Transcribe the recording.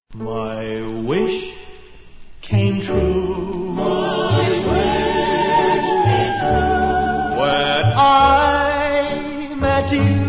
My wish came true. My wish came true. When I met you.